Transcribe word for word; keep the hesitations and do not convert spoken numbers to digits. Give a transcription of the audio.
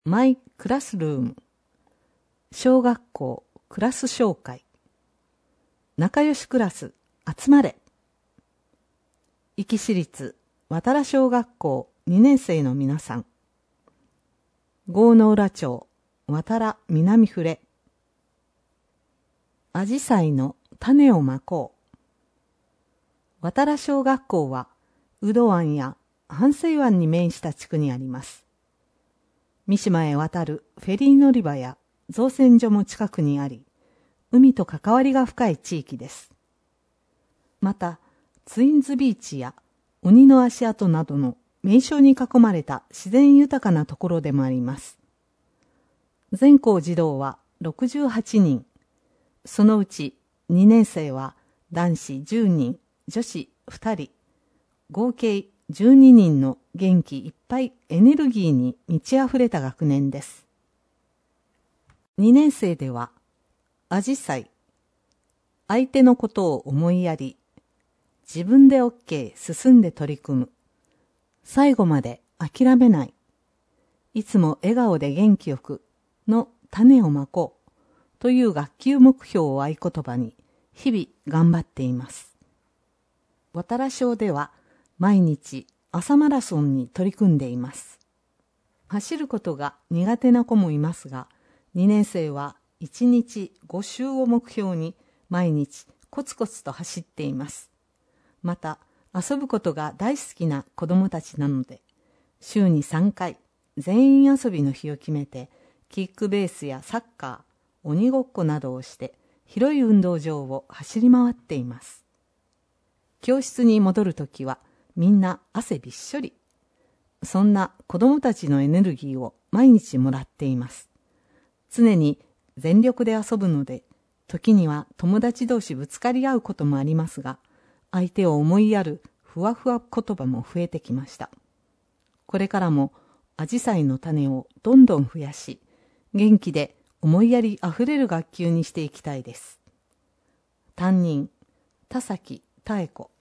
マイクラスルーム、小学校クラス紹介、仲良しクラス集まれ。壱岐市立渡良小学校にねん生の皆さん、郷ノ浦町渡良南触あじさいの種をまこう。渡良小学校は宇土湾や阪西湾に面した地区にあります。三島へ渡るフェリー乗り場や造船所も近くにあり、海と関わりが深い地域です。また、ツインズビーチや鬼の足跡などの名所に囲まれた自然豊かなところでもあります。全校児童はろくじゅうはちにん、そのうちにねん生は男子じゅうにん、女子ふたり、合計じゅうににんの元気いっぱいエネルギーに満ち溢れた学年です。にねん生では、あじさい、相手のことを思いやり、自分で OK 進んで取り組む、最後まで諦めない、いつも笑顔で元気よくの種をまこうという学級目標を合言葉に日々頑張っています。渡良小では毎日朝マラソンに取り組んでいます。走ることが苦手な子もいますが、にねん生はいちにちごしゅうを目標に毎日コツコツと走っています。また遊ぶことが大好きな子どもたちなので、週にさんかい全員遊びの日を決めて、キックベースやサッカー、鬼ごっこなどをして広い運動場を走り回っています。教室に戻るときはみんな汗びっしょり。そんな子どもたちのエネルギーを毎日もらっています。常に全力で遊ぶので、時には友達同士ぶつかり合うこともありますが、相手を思いやるふわふわ言葉も増えてきました。これからもあじさいの種をどんどん増やし、元気で思いやりあふれる学級にしていきたいです。担任、田崎妙子。